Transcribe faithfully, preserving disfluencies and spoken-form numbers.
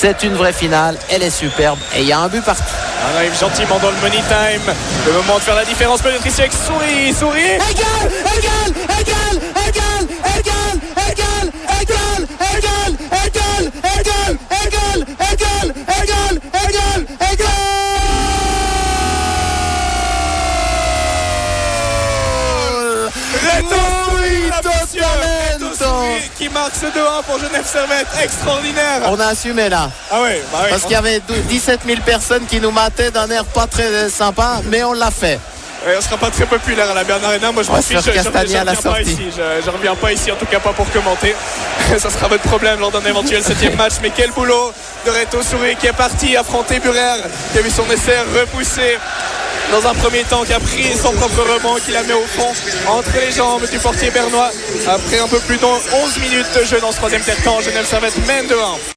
C'est une vraie finale, elle est superbe et il y a un but partout. On arrive gentiment dans le money time. Le moment de faire la différence peut-être ici avec Souris. Souris. Égal, égal, égal, égal, égal, égal, égal, égal, égal, égal, égal, égal, égal, égal, égal. Qui marque ce deux un pour Genève Servette, extraordinaire. On a assumé là. Ah ouais, bah ouais. Parce qu'il y avait dix-sept mille personnes qui nous mataient d'un air pas très sympa, mais on l'a fait. Ouais, on sera pas très populaire à la Bern Arena. Moi je m'en fiche, je, je, je, je reviens pas ici. Je, je reviens pas ici, en tout cas pas pour commenter. Ça sera votre problème lors d'un éventuel septième match. Mais quel boulot de Reto Souris qui est parti affronter Burer, qui a vu son essai repoussé dans un premier temps, qui a pris son propre rebond, qui la met au fond entre les jambes du portier bernois. Après un peu plus de onze minutes de jeu dans ce troisième temps, Genève Servette mène deux un.